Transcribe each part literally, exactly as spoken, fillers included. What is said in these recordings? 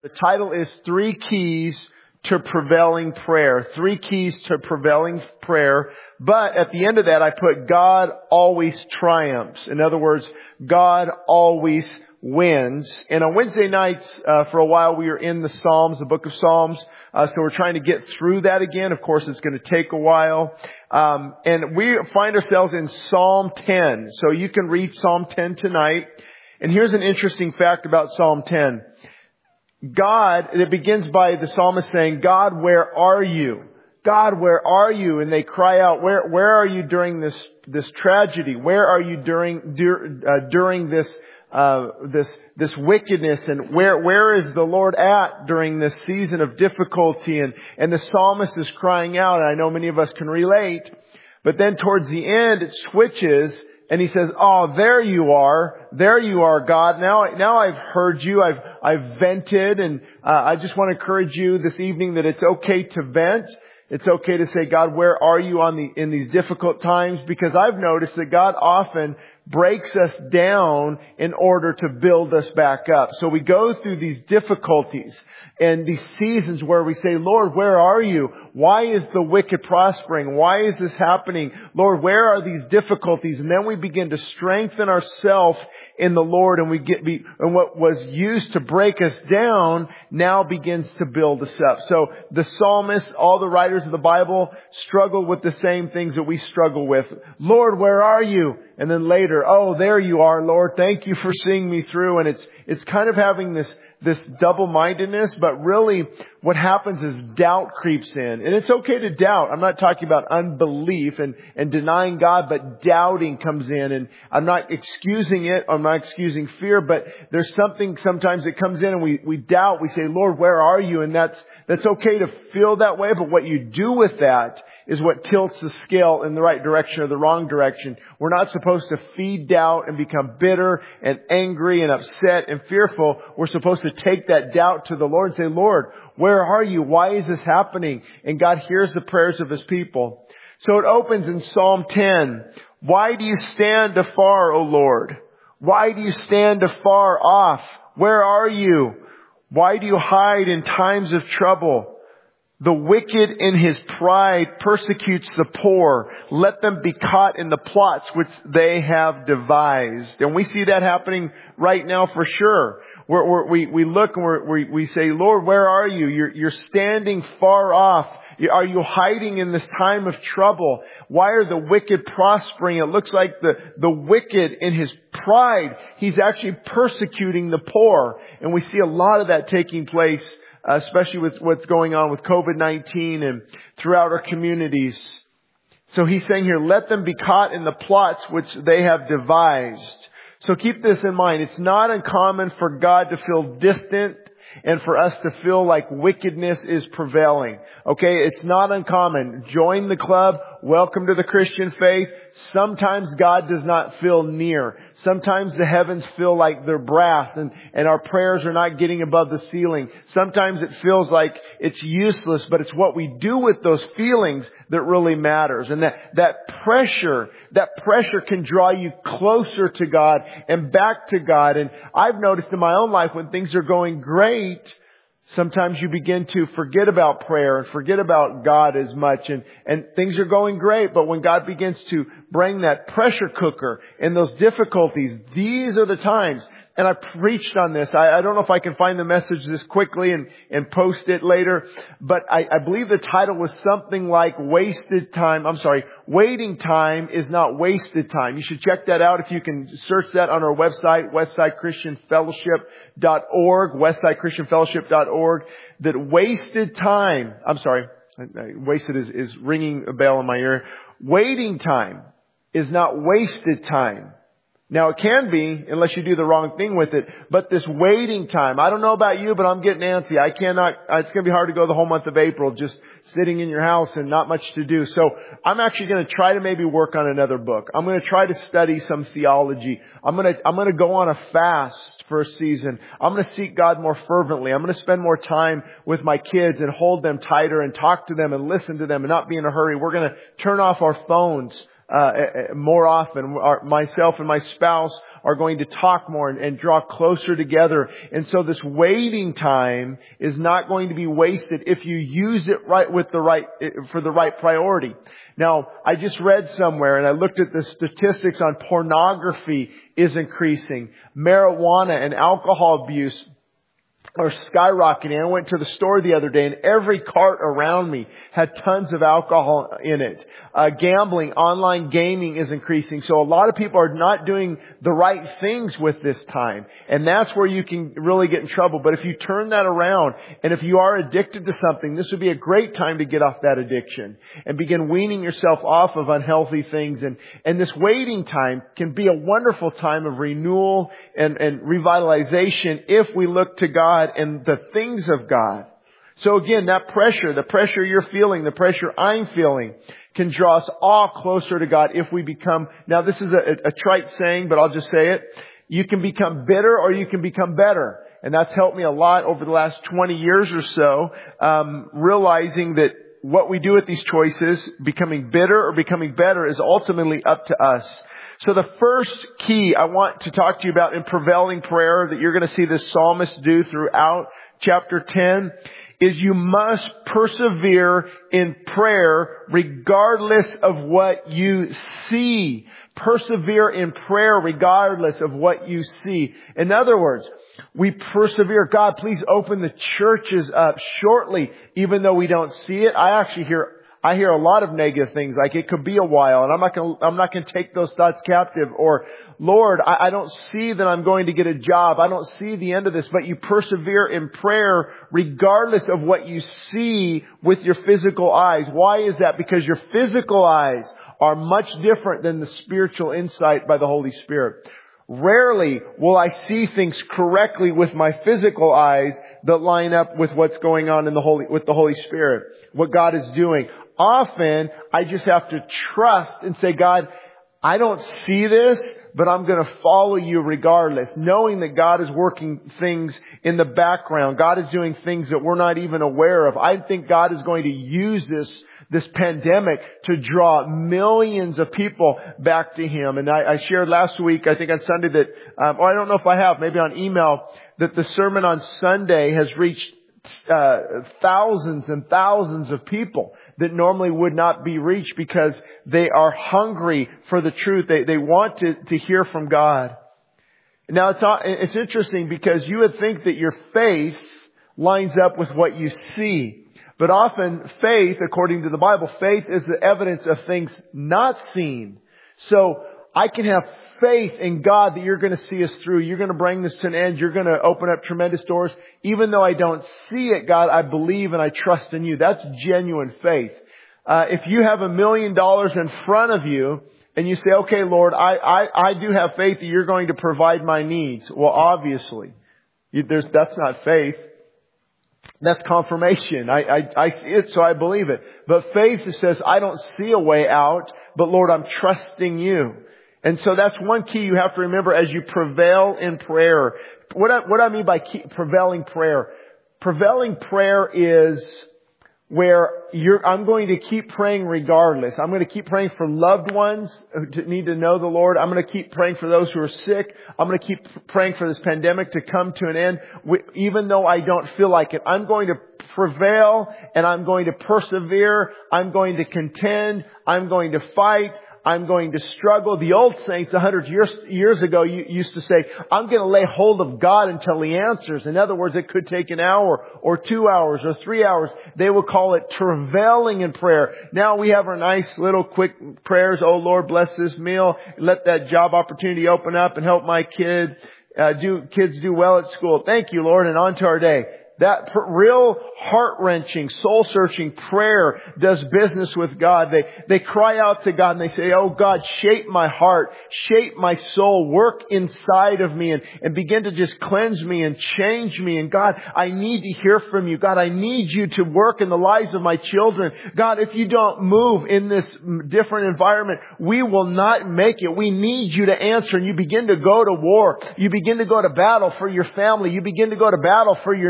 The title is Three Keys to Prevailing Prayer. Three Keys to Prevailing Prayer. But at the end of that, I put God always triumphs. In other words, God always wins. And on Wednesday nights, uh, for a while, we were in the Psalms, the book of Psalms. Uh, so we're trying to get through that again. Of course, it's going to take a while. Um, and we find ourselves in Psalm ten. So you can read Psalm ten tonight. And here's an interesting fact about Psalm ten. God, it begins by the psalmist saying, God, where are you? God, where are you? And they cry out, where, where are you during this, this tragedy? Where are you during, dur, uh, during this, uh, this, this wickedness? And where, where is the Lord at during this season of difficulty? And, and the psalmist is crying out, and I know many of us can relate, but then towards the end it switches. And he says, oh, there you are. There you are, God. Now, now I've heard you. I've, I've vented. And uh, I just want to encourage you this evening that it's okay to vent. It's okay to say, God, where are you on the, in these difficult times? Because I've noticed that God often breaks us down in order to build us back up. So we go through these difficulties and these seasons where we say, Lord, where are you? Why is the wicked prospering? Why is this happening? Lord, where are these difficulties? And then we begin to strengthen ourselves in the Lord, and we get, be, and what was used to break us down now begins to build us up. So the psalmists, all the writers of the Bible struggle with the same things that we struggle with. Lord, where are you? And then later, oh, there you are, Lord. Thank you for seeing me through. And it's, it's kind of having this, this double-mindedness, but really what happens is doubt creeps in. And it's okay to doubt. I'm not talking about unbelief and, and denying God, but doubting comes in. And I'm not excusing it. I'm not excusing fear, but there's something sometimes that comes in and we, we doubt. We say, Lord, where are you? And that's, that's okay to feel that way. But what you do with that is what tilts the scale in the right direction or the wrong direction. We're not supposed to feed doubt and become bitter and angry and upset and fearful. We're supposed to take that doubt to the Lord and say, Lord, where are you? Why is this happening? And God hears the prayers of His people. So it opens in Psalm ten. Why do you stand afar, O Lord? Why do you stand afar off? Where are you? Why do you hide in times of trouble? The wicked in his pride persecutes the poor. Let them be caught in the plots which they have devised. And we see that happening right now for sure. We're, we're, we we look and we're, we we say, Lord, where are you? You're, you're standing far off. Are you hiding in this time of trouble? Why are the wicked prospering? It looks like the, the wicked in his pride, he's actually persecuting the poor. And we see a lot of that taking place, Uh, especially with what's going on with covid nineteen and throughout our communities. So he's saying here, let them be caught in the plots which they have devised. So keep this in mind. It's not uncommon for God to feel distant and for us to feel like wickedness is prevailing. Okay, it's not uncommon. Join the club. Welcome to the Christian faith. Sometimes God does not feel near. Sometimes the heavens feel like they're brass and, and our prayers are not getting above the ceiling. Sometimes it feels like it's useless, but it's what we do with those feelings that really matters. And that, that pressure, that pressure can draw you closer to God and back to God. And I've noticed in my own life when things are going great, sometimes you begin to forget about prayer and forget about God as much, and, and things are going great. But when God begins to bring that pressure cooker and those difficulties, these are the times. And I preached on this. I, I don't know if I can find the message this quickly and, and post it later, but I, I believe the title was something like wasted time. I'm sorry, waiting time is not wasted time. You should check that out if you can search that on our website, westside christian fellowship dot org, westside christian fellowship dot org. That wasted time, I'm sorry, wasted is, is ringing a bell in my ear. Waiting time is not wasted time. Now it can be, unless you do the wrong thing with it, but this waiting time, I don't know about you, but I'm getting antsy. I cannot, it's going to be hard to go the whole month of April just sitting in your house and not much to do. So I'm actually going to try to maybe work on another book. I'm going to try to study some theology. I'm going to, I'm going to go on a fast for a season. I'm going to seek God more fervently. I'm going to spend more time with my kids and hold them tighter and talk to them and listen to them and not be in a hurry. We're going to turn off our phones uh, more often. Our, myself and my spouse are going to talk more and, and draw closer together. And so this waiting time is not going to be wasted if you use it right with the right, for the right priority. Now, I just read somewhere and I looked at the statistics on pornography is increasing. Marijuana and alcohol abuse are skyrocketing. I went to the store the other day and every cart around me had tons of alcohol in it. Uh, gambling, online gaming is increasing. So a lot of people are not doing the right things with this time. And that's where you can really get in trouble. But if you turn that around and if you are addicted to something, this would be a great time to get off that addiction and begin weaning yourself off of unhealthy things. And, and this waiting time can be a wonderful time of renewal and, and revitalization if we look to God and the things of God. So again, that pressure, the pressure you're feeling, the pressure I'm feeling can draw us all closer to God if we become, now this is a, a trite saying, but I'll just say it. You can become bitter or you can become better. And that's helped me a lot over the last twenty years or so, um, realizing that what we do with these choices, becoming bitter or becoming better, is ultimately up to us. So the first key I want to talk to you about in prevailing prayer that you're going to see this psalmist do throughout chapter ten is you must persevere in prayer regardless of what you see. Persevere in prayer regardless of what you see. In other words, we persevere. God, please open the churches up shortly, even though we don't see it. I actually hear I hear a lot of negative things, like it could be a while, and I'm not going to, I'm not going to take those thoughts captive. Or, Lord, I, I don't see that I'm going to get a job. I don't see the end of this. But you persevere in prayer regardless of what you see with your physical eyes. Why is that? Because your physical eyes are much different than the spiritual insight by the Holy Spirit. Rarely will I see things correctly with my physical eyes that line up with what's going on in the Holy, with the Holy Spirit, what God is doing. Often, I just have to trust and say, God, I don't see this, but I'm going to follow you regardless, knowing that God is working things in the background. God is doing things that we're not even aware of. I think God is going to use this this pandemic to draw millions of people back to Him. And I, I shared last week, I think on Sunday that, um, or I don't know if I have, maybe on email, that the sermon on Sunday has reached uh, thousands and thousands of people that normally would not be reached because they are hungry for the truth. They, they want to, to hear from God. Now it's, it's interesting because you would think that your faith lines up with what you see. But often faith, according to the Bible, faith is the evidence of things not seen. So I can have faith in God that you're going to see us through. You're going to bring this to an end. You're going to open up tremendous doors. Even though I don't see it, God, I believe and I trust in you. That's genuine faith. Uh, if you have a million dollars in front of you and you say, okay, Lord, I, I, I do have faith that you're going to provide my needs. Well, obviously, you, there's, that's not faith. That's confirmation. I, I, I see it, so I believe it. But faith says, I don't see a way out, but Lord, I'm trusting you. And so that's one key you have to remember as you prevail in prayer. What I, what I mean by key, prevailing prayer. Prevailing prayer is where you're, I'm going to keep praying regardless. I'm going to keep praying for loved ones who need to know the Lord. I'm going to keep praying for those who are sick. I'm going to keep praying for this pandemic to come to an end, even though I don't feel like it. I'm going to prevail and I'm going to persevere. I'm going to contend. I'm going to fight. I'm going to struggle. The old saints a hundred years, years ago used to say, I'm going to lay hold of God until He answers. In other words, it could take an hour or two hours or three hours. They would call it travailing in prayer. Now we have our nice little quick prayers. Oh Lord, bless this meal. Let that job opportunity open up and help my kid, uh, do, kids do well at school. Thank you, Lord. And on to our day. That real heart-wrenching, soul-searching prayer does business with God. They, they cry out to God and they say, oh God, shape my heart, shape my soul, work inside of me and, and begin to just cleanse me and change me. And God, I need to hear from you. God, I need you to work in the lives of my children. God, if you don't move in this different environment, we will not make it. We need you to answer. And you begin to go to war. You begin to go to battle for your family. You begin to go to battle for your nation.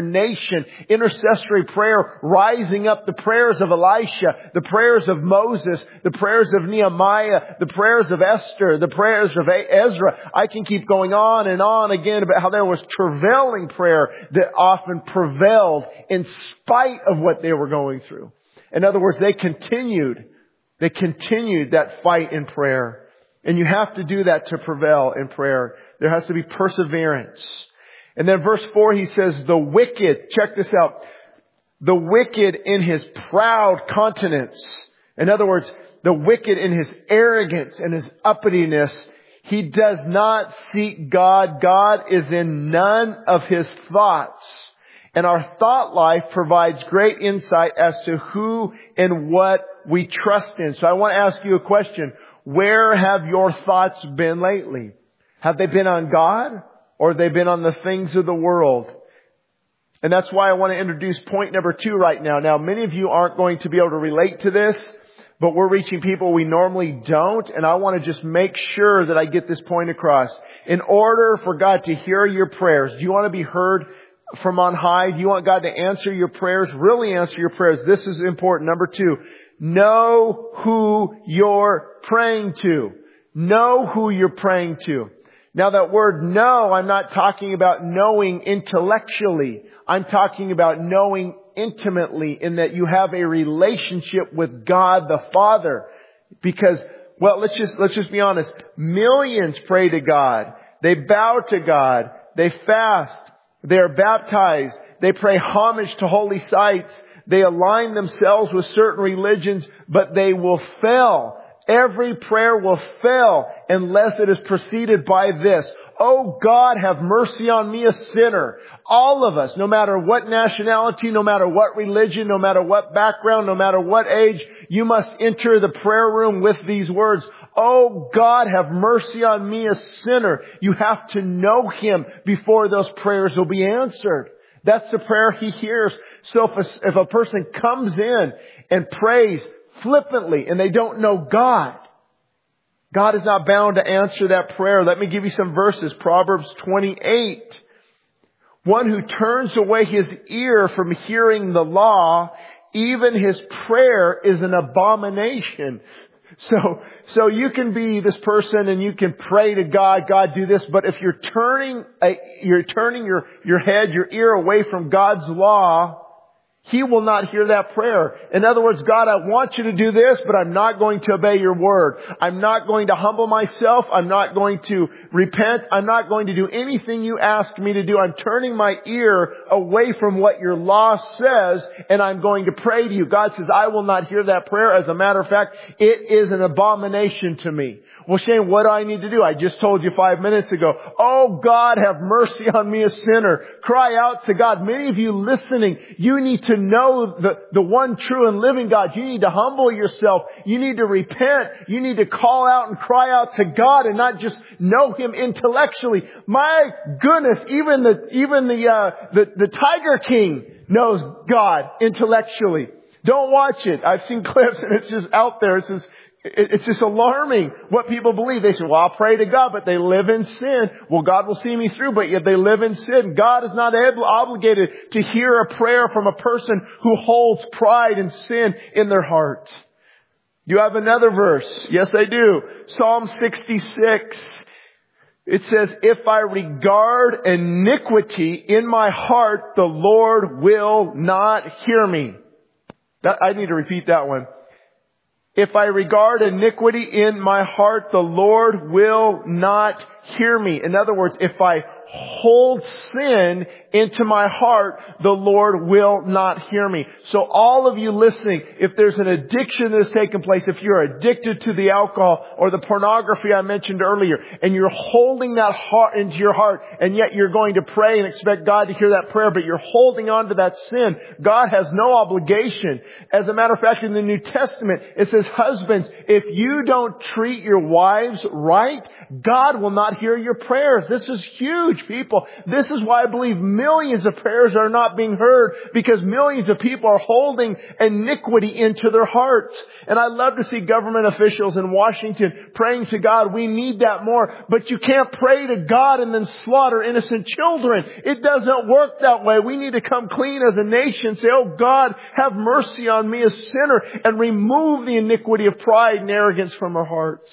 intercession, intercessory prayer, rising up, the prayers of Elisha, the prayers of Moses, the prayers of Nehemiah, the prayers of Esther, the prayers of Ezra. I can keep going on and on again about how there was travailing prayer that often prevailed in spite of what they were going through. In other words, they continued, they continued that fight in prayer. And you have to do that to prevail in prayer. There has to be perseverance. And then verse four, he says, the wicked, check this out, the wicked in his proud countenance. In other words, the wicked in his arrogance and his uppityness, he does not seek God. God is in none of his thoughts. And our thought life provides great insight as to who and what we trust in. So I want to ask you a question. Where have your thoughts been lately? Have they been on God or have they been on the things of the world? And that's why I want to introduce point number two right now. Now, many of you aren't going to be able to relate to this, but we're reaching people we normally don't. And I want to just make sure that I get this point across. In order for God to hear your prayers, do you want to be heard from on high? Do you want God to answer your prayers? Really answer your prayers. This is important. Number two, know who you're praying to. Know who you're praying to. Now that word know, I'm not talking about knowing intellectually. I'm talking about knowing intimately, in that you have a relationship with God the Father. Because, well, let's just, let's just be honest. Millions pray to God. They bow to God. They fast. They are baptized. They pay homage to holy sites. They align themselves with certain religions, but they will fail. Every prayer will fail unless it is preceded by this. Oh God, have mercy on me, a sinner. All of us, no matter what nationality, no matter what religion, no matter what background, no matter what age, you must enter the prayer room with these words. Oh God, have mercy on me, a sinner. You have to know Him before those prayers will be answered. That's the prayer He hears. So if a, if a person comes in and prays flippantly and they don't know God, God is not bound to answer that prayer. Let me give you some verses. Proverbs twenty-eight. One who turns away his ear from hearing the law, even his prayer is an abomination. So, so you can be this person and you can pray to God, God do this, but if you're turning, a, you're turning your, your head, your ear away from God's law, He will not hear that prayer. In other words, God, I want you to do this, but I'm not going to obey your word. I'm not going to humble myself. I'm not going to repent. I'm not going to do anything you ask me to do. I'm turning my ear away from what your law says, and I'm going to pray to you. God says, I will not hear that prayer. As a matter of fact, it is an abomination to me. Well, Shane, what do I need to do? I just told you five minutes ago. Oh, God, have mercy on me, a sinner. Cry out to God. Many of you listening, you need to To know the, the one true and living God. You need to humble yourself. You need to repent. You need to call out and cry out to God and not just know Him intellectually. My goodness, even the, even the, uh, the, the Tiger King knows God intellectually. Don't watch it. I've seen clips and it's just out there. It's just, It's just alarming what people believe. They say, well, I'll pray to God, but they live in sin. Well, God will see me through, but yet they live in sin. God is not able, obligated to hear a prayer from a person who holds pride and sin in their heart. You have another verse. Yes, I do. Psalm sixty-six. It says, if I regard iniquity in my heart, the Lord will not hear me. That, I need to repeat that one. If I regard iniquity in my heart, the Lord will not hear me. In other words, if I hold sin into my heart, the Lord will not hear me. So all of you listening, if there's an addiction that's taken place, if you're addicted to the alcohol or the pornography I mentioned earlier, and you're holding that heart into your heart, and yet you're going to pray and expect God to hear that prayer, but you're holding on to that sin, God has no obligation. As a matter of fact, in the New Testament, it says, husbands, if you don't treat your wives right, God will not hear your prayers. This is huge huge people. This is why I believe millions of prayers are not being heard, because millions of people are holding iniquity into their hearts. And I love to see government officials in Washington praying to God. We need that more. But you can't pray to God and then slaughter innocent children. It doesn't work that way. We need to come clean as a nation. Say, oh God, have mercy on me, a sinner, and remove the iniquity of pride and arrogance from our hearts.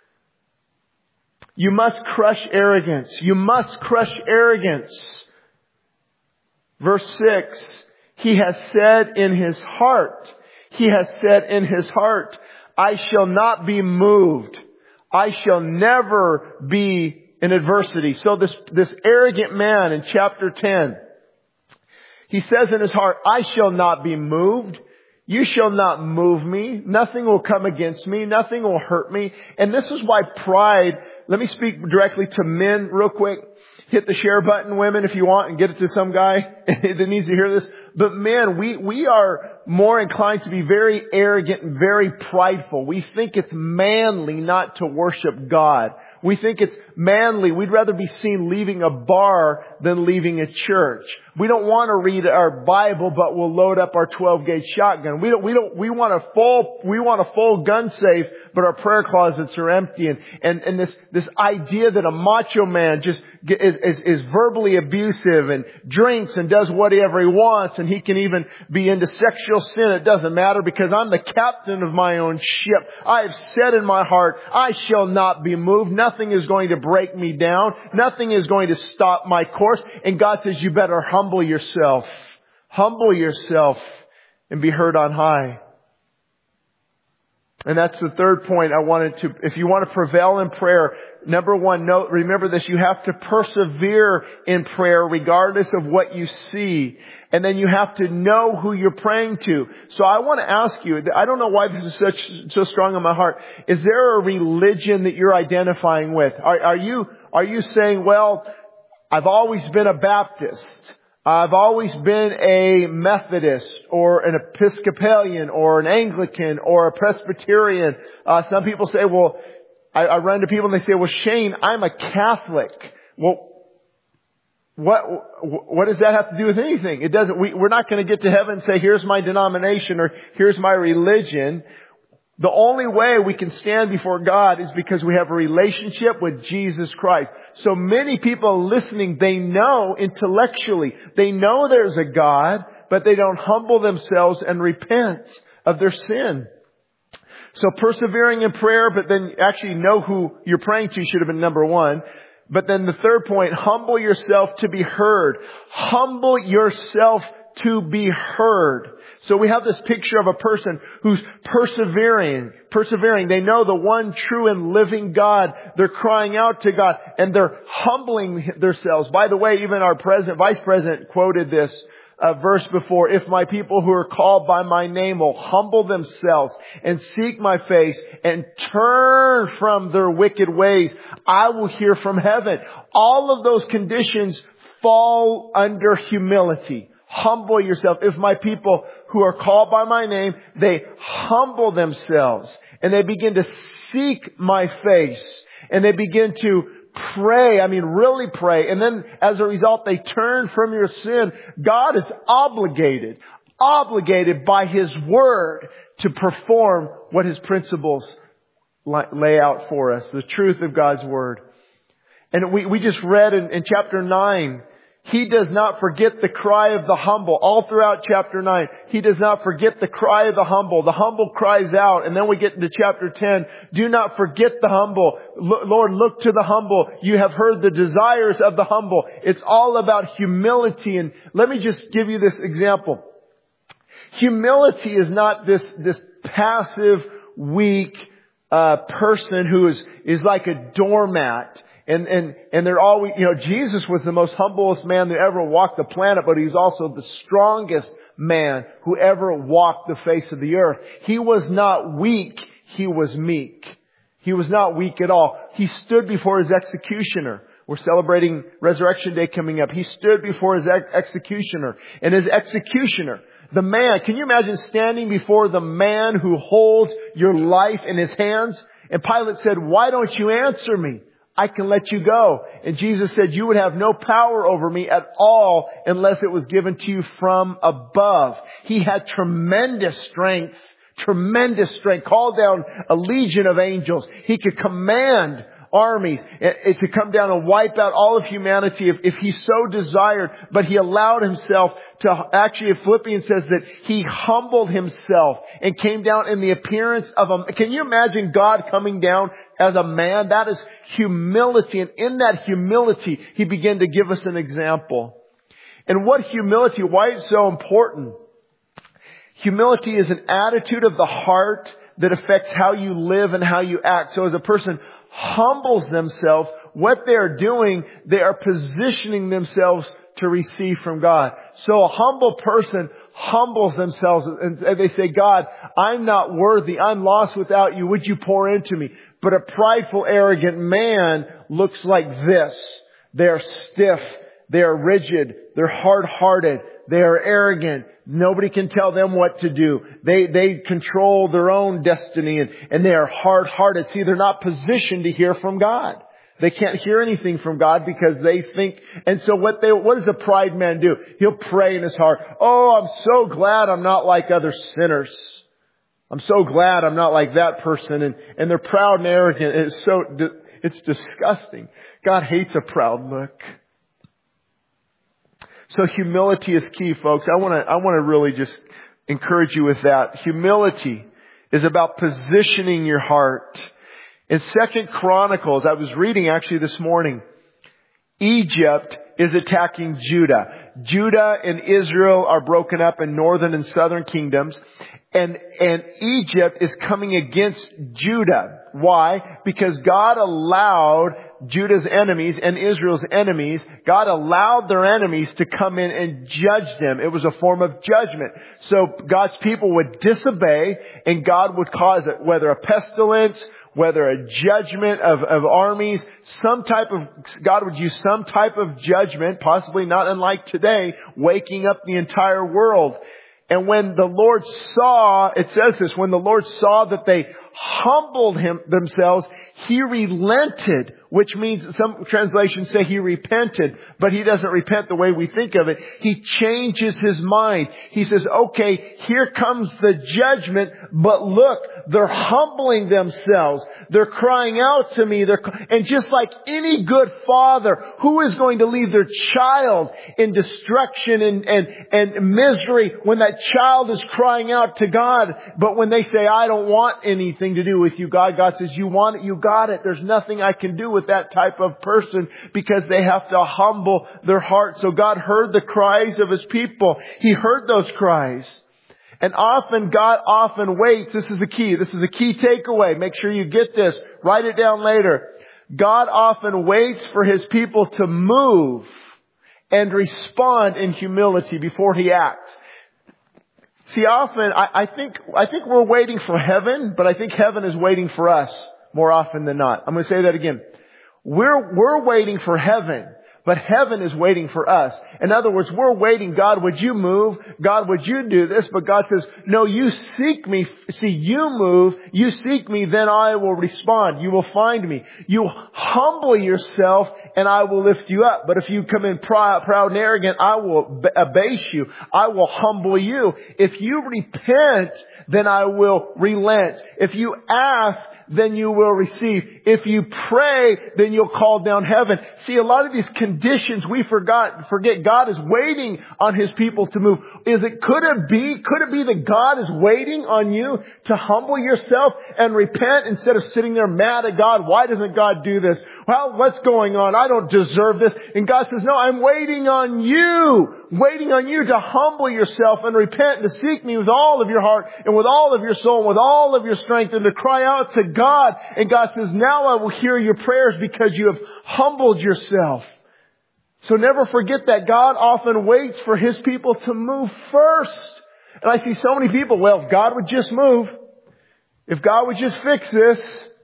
You must crush arrogance. You must crush arrogance. Verse six, he has said in his heart, he has said in his heart, I shall not be moved. I shall never be in adversity. So this, this arrogant man in chapter ten, he says in his heart, I shall not be moved. You shall not move me. Nothing will come against me. Nothing will hurt me. And this is why pride, let me speak directly to men real quick. Hit the share button, women, if you want, and get it to some guy that needs to hear this. But men, we, we are more inclined to be very arrogant and very prideful. We think it's manly not to worship God. We think it's manly. We'd rather be seen leaving a bar than leaving a church. We don't want to read our Bible, but we'll load up our twelve gauge shotgun. We don't, we don't, we want a full, we want a full gun safe, but our prayer closets are empty. And, and, and this, this idea that a macho man just is, is, is verbally abusive and drinks and does whatever he wants, and he can even be into sexual sin. It doesn't matter, because I'm the captain of my own ship. I have said in my heart, I shall not be moved. Nothing is going to break me down. Nothing is going to stop my course. And God says, you better humble yourself. Humble yourself and be heard on high. And that's the third point I wanted to, if you want to prevail in prayer, number one, note, remember this, you have to persevere in prayer regardless of what you see. And then you have to know who you're praying to. So I want to ask you, I don't know why this is such, so strong in my heart. Is there a religion that you're identifying with? Are, are you, are you saying, well, I've always been a Baptist. I've always been a Methodist or an Episcopalian or an Anglican or a Presbyterian. Uh, some people say, well, I, I run into people and they say, well, Shane, I'm a Catholic. Well, what, what does that have to do with anything? It doesn't, we, we're not going to get to heaven and say, here's my denomination or here's my religion. The only way we can stand before God is because we have a relationship with Jesus Christ. So many people listening, they know intellectually, they know there's a God, but they don't humble themselves and repent of their sin. So persevering in prayer, but then actually know who you're praying to should have been number one. But then the third point, humble yourself to be heard. Humble yourself to be heard. So we have this picture of a person who's persevering, persevering. They know the one true and living God. They're crying out to God and they're humbling themselves. By the way, even our president, vice president quoted this uh, verse before. If my people who are called by my name will humble themselves and seek my face and turn from their wicked ways, I will hear from heaven. All of those conditions fall under humility. Humble yourself. If my people who are called by my name, they humble themselves and they begin to seek my face and they begin to pray. I mean, really pray. And then as a result, they turn from your sin. God is obligated, obligated by His Word to perform what His principles lay out for us. The truth of God's Word. And we, we just read in, in chapter nine, He does not forget the cry of the humble. All throughout chapter nine, He does not forget the cry of the humble. The humble cries out. And then we get into chapter ten. Do not forget the humble. Lord, look to the humble. You have heard the desires of the humble. It's all about humility. And let me just give you this example. Humility is not this, this passive, weak, uh, person who is, is like a doormat. And, and, and they're always, you know, Jesus was the most humblest man that ever walked the planet, but He's also the strongest man who ever walked the face of the earth. He was not weak. He was meek. He was not weak at all. He stood before His executioner. We're celebrating Resurrection Day coming up. He stood before His ex- executioner and His executioner, the man, can you imagine standing before the man who holds your life in his hands? And Pilate said, why don't you answer me? I can let you go. And Jesus said, you would have no power over me at all unless it was given to you from above. He had tremendous strength, tremendous strength, called down a legion of angels. He could command armies to come down and wipe out all of humanity if, if he so desired. But he allowed himself to, actually Philippians says that he humbled himself and came down in the appearance of a, can you imagine God coming down as a man? That is humility. And in that humility, he began to give us an example. And what humility, why it's so important? Humility is an attitude of the heart that affects how you live and how you act. So as a person humbles themselves, what they're doing, they are positioning themselves to receive from God. So a humble person humbles themselves and they say, God, I'm not worthy. I'm lost without you. Would you pour into me? But a prideful, arrogant man looks like this. They're stiff. They're rigid. They're hard-hearted. They are arrogant. Nobody can tell them what to do. They, they control their own destiny and, and they are hard-hearted. See, they're not positioned to hear from God. They can't hear anything from God because they think, and so what they, what does a pride man do? He'll pray in his heart, oh, I'm so glad I'm not like other sinners. I'm so glad I'm not like that person. And, and they're proud and arrogant. And it's so, it's disgusting. God hates a proud look. So humility is key, folks. I want to, I want to really just encourage you with that. Humility is about positioning your heart. In Second Chronicles, I was reading actually this morning, Egypt is attacking Judah. Judah and Israel are broken up in northern and southern kingdoms. And, and Egypt is coming against Judah. Why? Because God allowed Judah's enemies and Israel's enemies, God allowed their enemies to come in and judge them. It was a form of judgment. So God's people would disobey and God would cause it, whether a pestilence, whether a judgment of, of armies, some type of, God would use some type of judgment, possibly not unlike today, waking up the entire world. And when the Lord saw, it says this, when the Lord saw that they humbled him themselves, he relented, which means some translations say he repented, but he doesn't repent the way we think of it. He changes his mind. He says, okay, here comes the judgment, but look, they're humbling themselves. They're crying out to me. They're, and just like any good father, who is going to leave their child in destruction and, and, and misery when that child is crying out to God? But when they say, I don't want anything to do with you, God, God says, you want it, you got it. There's nothing I can do with that type of person because they have to humble their heart. So God heard the cries of his people. He heard those cries. And often, God often waits. This is the key. This is a key takeaway. Make sure you get this. Write it down later. God often waits for his people to move and respond in humility before he acts. See, often, I, I think, I think we're waiting for heaven, but I think heaven is waiting for us more often than not. I'm going to say that again. We're, we're waiting for heaven, but heaven is waiting for us. In other words, we're waiting. God, would you move? God, would you do this? But God says, no, you seek me. See, you move. You seek me, then I will respond. You will find me. You humble yourself and I will lift you up. But if you come in proud, proud and arrogant, I will abase you. I will humble you. If you repent, then I will relent. If you ask, then you will receive. If you pray, then you'll call down heaven. See, a lot of these conditions we forgot, forget God is waiting on his people to move. Is it, could it be, could it be that God is waiting on you to humble yourself and repent instead of sitting there mad at God? Why doesn't God do this? Well, what's going on? I don't deserve this. And God says, no, I'm waiting on you, waiting on you to humble yourself and repent and to seek me with all of your heart and with all of your soul and with all of your strength and to cry out to God. And God says, now I will hear your prayers because you have humbled yourself. So never forget that God often waits for his people to move first. And I see so many people, well, if God would just move, if God would just fix this,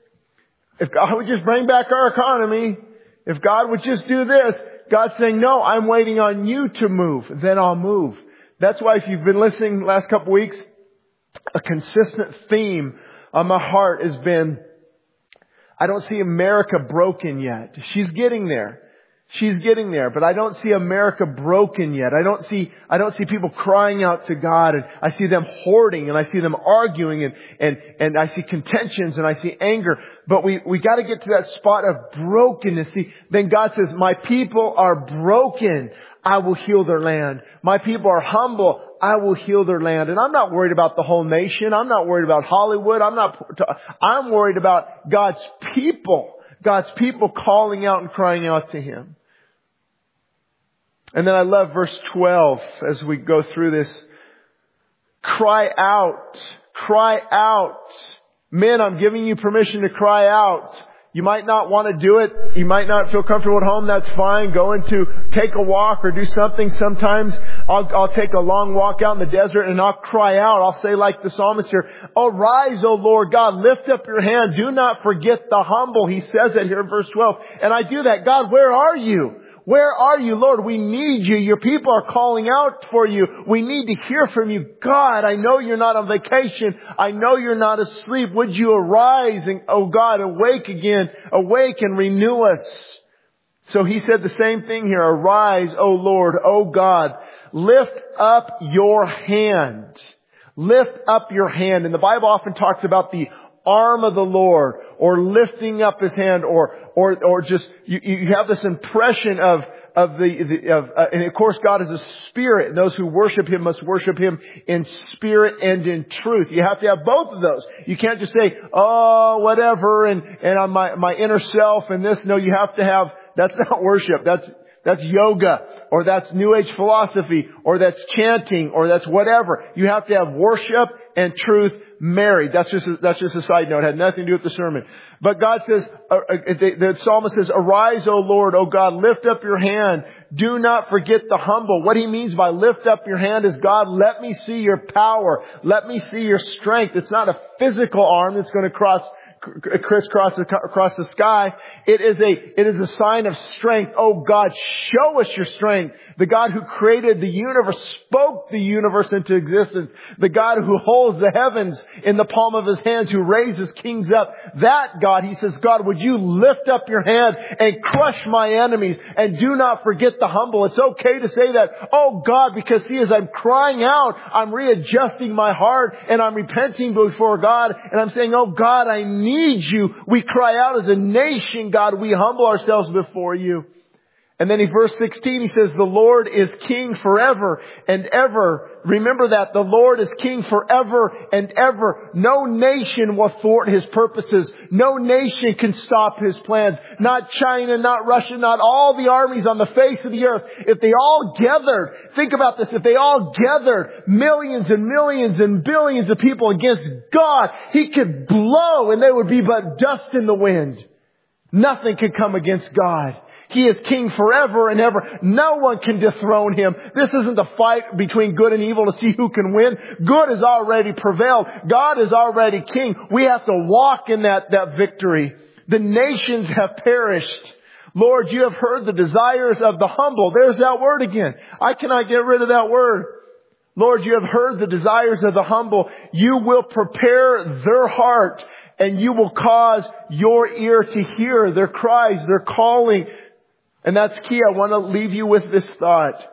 if God would just bring back our economy, if God would just do this, God's saying, no, I'm waiting on you to move. Then I'll move. That's why if you've been listening the last couple of weeks, a consistent theme on my heart has been I don't see America broken yet. She's getting there. She's getting there, but I don't see America broken yet. I don't see, I don't see people crying out to God, and I see them hoarding, and I see them arguing, and, and, and I see contentions, and I see anger. But we, we gotta get to that spot of brokenness. See, then God says, my people are broken. I will heal their land. My people are humble. I will heal their land. And I'm not worried about the whole nation. I'm not worried about Hollywood. I'm not, I'm worried about God's people. God's people calling out and crying out to Him. And then I love verse twelve as we go through this. Cry out. Cry out. Men, I'm giving you permission to cry out. You might not want to do it. You might not feel comfortable at home. That's fine. Go into, take a walk or do something. Sometimes I'll, I'll take a long walk out in the desert and I'll cry out. I'll say like the psalmist here, arise, O Lord God, lift up your hand. Do not forget the humble. He says it here in verse twelve. And I do that. God, where are you? Where are you, Lord? We need you. Your people are calling out for you. We need to hear from you. God, I know you're not on vacation. I know you're not asleep. Would you arise and, oh God, awake again. Awake and renew us. So he said the same thing here. Arise, O Lord, O God. Lift up your hand. Lift up your hand. And the Bible often talks about the arm of the Lord, or lifting up His hand, or or or just you, you have this impression of of the, the of uh, and of course God is a spirit, and those who worship Him must worship Him in spirit and in truth. You have to have both of those. You can't just say, oh, whatever, and and on my my inner self and this. No, you have to have. That's not worship. That's that's yoga, or that's New Age philosophy, or that's chanting, or that's whatever. You have to have worship and truth married. That's just a, that's just a side note. It had nothing to do with the sermon. But God says, uh, the, the psalmist says, arise, O Lord, O God, lift up your hand. Do not forget the humble. What he means by lift up your hand is, God, let me see your power. Let me see your strength. It's not a physical arm that's going to cross crisscross across the sky. It is a, it is a sign of strength. Oh God, show us your strength. The God who created the universe, spoke the universe into existence. The God who holds the heavens in the palm of His hands, who raises kings up. That God, He says, God, would you lift up your hand and crush my enemies, and do not forget the humble. It's okay to say that. Oh God, because see, as I'm crying out, I'm readjusting my heart and I'm repenting before God, and I'm saying, oh God, I need need you. We cry out as a nation, God. We humble ourselves before you. And then in verse sixteen, he says, the Lord is king forever and ever. Remember that. The Lord is king forever and ever. No nation will thwart His purposes. No nation can stop His plans. Not China, not Russia, not all the armies on the face of the earth. If they all gathered, think about this, if they all gathered millions and millions and billions of people against God, He could blow and they would be but dust in the wind. Nothing can come against God. He is king forever and ever. No one can dethrone Him. This isn't the fight between good and evil to see who can win. Good has already prevailed. God is already king. We have to walk in that, that victory. The nations have perished. Lord, you have heard the desires of the humble. There's that word again. I cannot get rid of that word. Lord, you have heard the desires of the humble. You will prepare their heart, and you will cause your ear to hear their cries, their calling. And that's key. I want to leave you with this thought.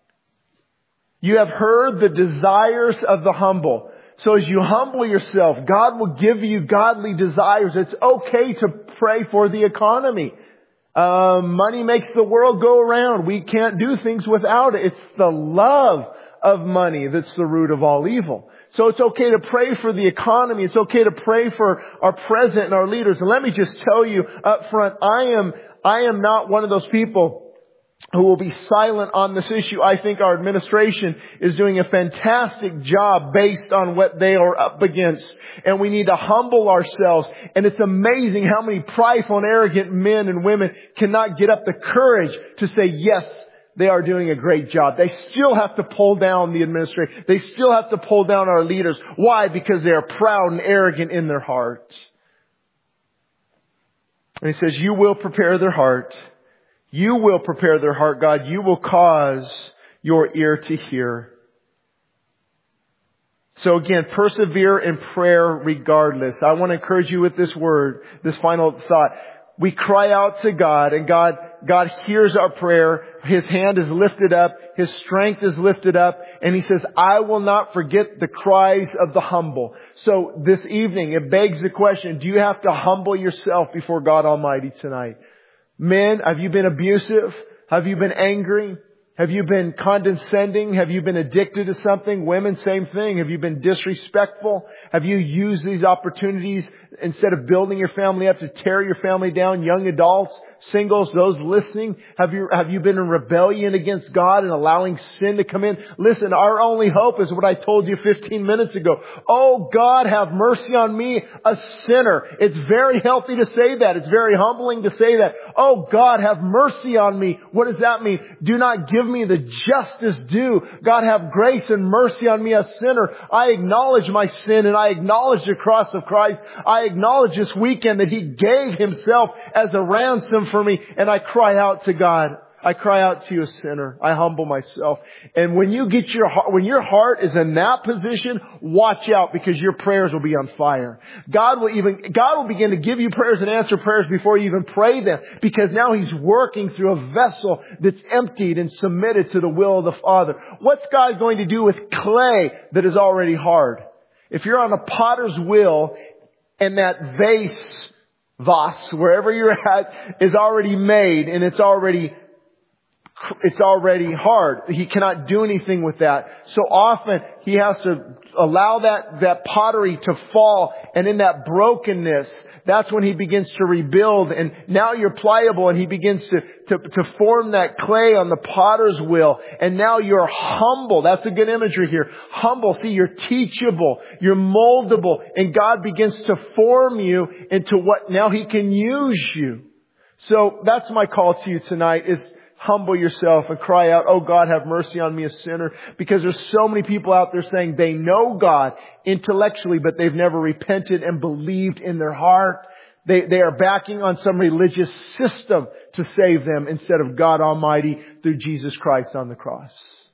You have heard the desires of the humble. So as you humble yourself, God will give you godly desires. It's okay to pray for the economy. Uh, money makes the world go around. We can't do things without it. It's the love of money that's the root of all evil. So it's okay to pray for the economy. It's okay to pray for our president and our leaders. And let me just tell you up front, I am, I am not one of those people who will be silent on this issue. I think our administration is doing a fantastic job based on what they are up against. And we need to humble ourselves. And it's amazing how many prideful and arrogant men and women cannot get up the courage to say, yes, they are doing a great job. They still have to pull down the administration. They still have to pull down our leaders. Why? Because they are proud and arrogant in their hearts. And He says, you will prepare their heart. You will prepare their heart, God. You will cause your ear to hear. So again, persevere in prayer regardless. I want to encourage you with this word, this final thought. We cry out to God, and God, God hears our prayer. His hand is lifted up. His strength is lifted up. And He says, I will not forget the cries of the humble. So this evening, it begs the question, do you have to humble yourself before God Almighty tonight? Men, have you been abusive? Have you been angry? Have you been condescending? Have you been addicted to something? Women, same thing. Have you been disrespectful? Have you used these opportunities instead of building your family up to tear your family down? Young adults, singles, those listening, have you, have you been in rebellion against God and allowing sin to come in? Listen, our only hope is what I told you fifteen minutes ago. Oh God, have mercy on me, a sinner. It's very healthy to say that. It's very humbling to say that. Oh God, have mercy on me. What does that mean? Do not give me the justice due. God, have grace and mercy on me, a sinner. I acknowledge my sin and I acknowledge the cross of Christ. I acknowledge this weekend that He gave Himself as a ransom for me, and I cry out to God. I cry out to you, a sinner. I humble myself. And when you get your heart, when your heart is in that position, watch out, because your prayers will be on fire. God will even, God will begin to give you prayers and answer prayers before you even pray them, because now He's working through a vessel that's emptied and submitted to the will of the Father. What's God going to do with clay that is already hard? If you're on a potter's wheel and that vase, vase, wherever you're at, is already made and it's already It's already hard. He cannot do anything with that. So often He has to allow that, that pottery to fall. And in that brokenness, that's when He begins to rebuild. And now you're pliable, and He begins to, to, to form that clay on the potter's wheel. And now you're humble. That's a good imagery here. Humble. See, you're teachable. You're moldable. And God begins to form you into what now He can use you. So that's my call to you tonight, is humble yourself and cry out, oh God, have mercy on me, a sinner. Because there's so many people out there saying they know God intellectually, but they've never repented and believed in their heart. They, they are backing on some religious system to save them instead of God Almighty through Jesus Christ on the cross.